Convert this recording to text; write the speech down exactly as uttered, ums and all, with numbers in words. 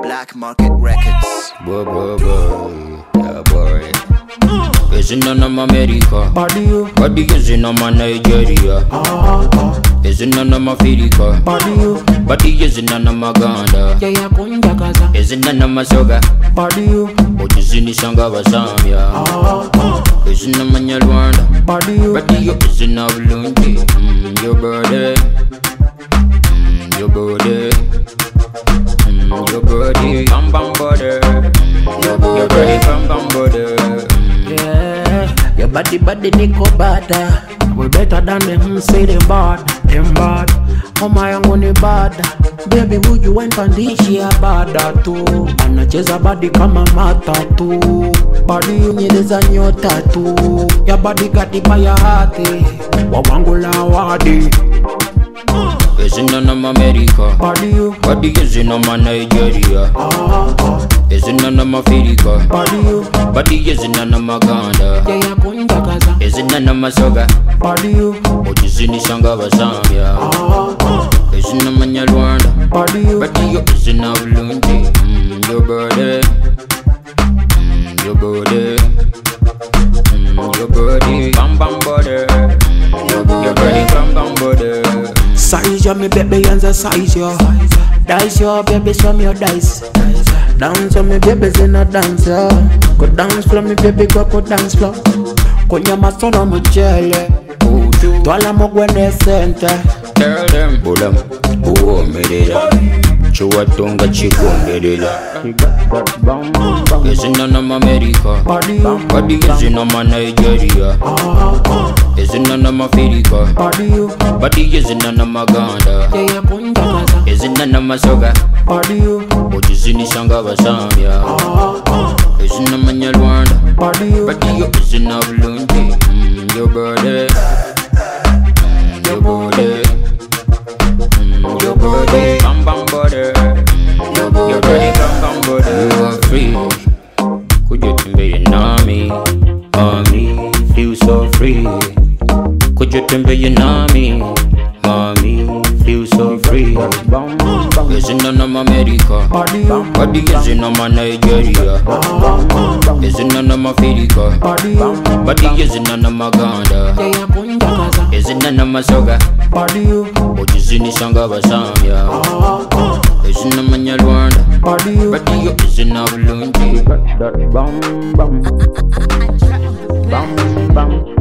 Black Market Records. Boy, boy, boy, yeah, boy. Is in none of America. Body, Body is in my Nigeria. ah, ah. Is in none of Africa. Body, Body is in none of Uganda. yeah, yeah, kunja kaza. Is in none of Masoga. Body, But is in the Shanga Basambia. ah, ah. Is in the Manyalwanda. Body, Body is in a Blunty. Mm, your birthday. Mm, your birthday. Mm, your birthday. Bam bam body. Your body bam bam body. yeah. Your body, body, niko bada. We better than them, say them bad, them bad. Oh my, I'm gonna bad. Baby, would you wine pandishi ya bada tu? Anacheza body kama matatu. Body unyeleza nyota tu. Ya body katipa ya hati. Wawangula wadi. Is in none of America. Body, Body is in my Nigeria. ah, ah. Is in none of Africa. Body, Body is in none of Uganda. yeah, yeah, kunja kaza. Is in none of Masoga. Body, But is in the Shanga Basambia. ah, ah. Is in the Manyalwanda. Body, Body is in a Blunty. Mm, your birthday. Mm, your birthday. Mm, your birthday. Bam bam body. Mm, your body bam bam body. size ya me baby, yanza size ya. Dice your baby, show me your dice. Dance on me baby, zina dance ya. Go dance floor me baby, go go dance floor. Kwenye masono mchele. Twala mogwene center. Tell them, Bulam, oh, Medida. Chuatunga chikunderida. Is in none of America. Body, Body is in my Nigeria. ah, ah. Is in none of Africa. Body, Body is in none of Uganda. yeah, yeah, kunja kaza. Is in none of Masoga. Body, But is in the Shanga Basambia. ah, ah. Is in the Manyalwanda. Body, Body is in a Blunty. Mm, your birthday. Mm, your birthday. Mm, your birthday. Bam bam body. Mm, your body bam bam body. You are free. Could you tell me you know me? Mommy, feel so free. Could you tell me you know me? Mommy, feel so free. Is in none of America. body, Body is in my Nigeria. ah, ah. Is in none of Africa. Body, Body is in none of Uganda. yeah, yeah, kunja kaza. Is in none of Masoga. Body, But is in the Shanga Basambia. ah, ah. Is in the Manyalwanda. Body, Body is in a Blunty. Bam bam. Bam bam.